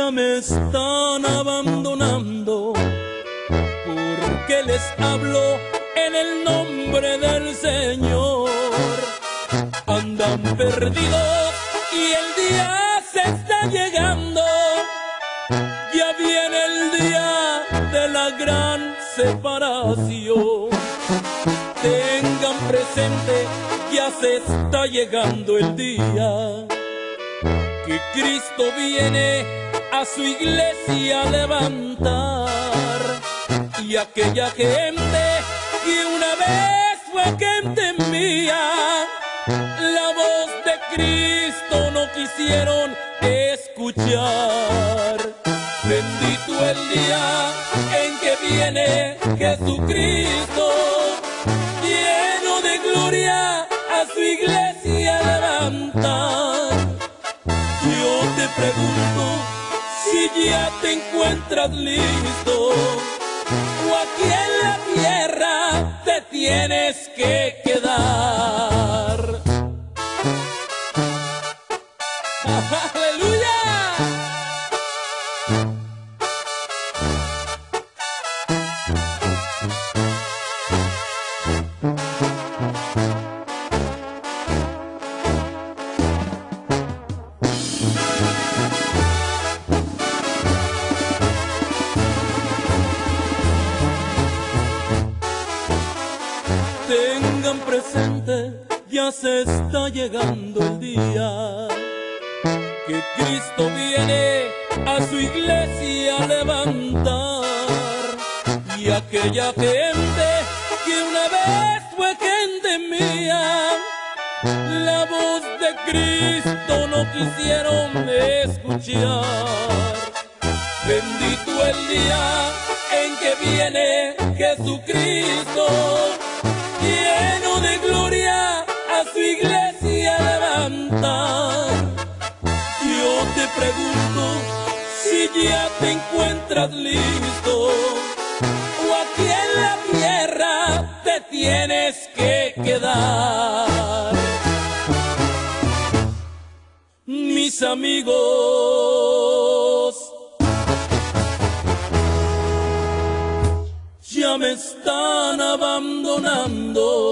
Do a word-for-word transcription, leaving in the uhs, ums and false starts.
ya me están abandonando, porque les hablo en el nombre del Señor. Andan perdidos y el día se está llegando, ya viene el día de la gran separación. Tengan presente, ya se está llegando el día que Cristo viene a su iglesia a levantar. Y aquella gente que una vez fue gente mía, la voz de Cristo no quisieron escuchar. Bendito el día en que viene Jesucristo, lleno de gloria a su iglesia a levantar. Yo te pregunto si ya te encuentras listo, o aquí en la tierra te tienes que quedar. ¡Aleluya! Tengan presente, ya se está llegando el día que Cristo viene a su iglesia a levantar. Y aquella gente que una vez fue gente mía, la voz de Cristo no quisieron escuchar. Bendito el día en que viene Jesucristo, lleno de gloria a su iglesia a levantar. Yo te pregunto si ya te encuentras listo, o aquí en la tierra te tienes que quedar. Mis amigos, ya me están abandonando,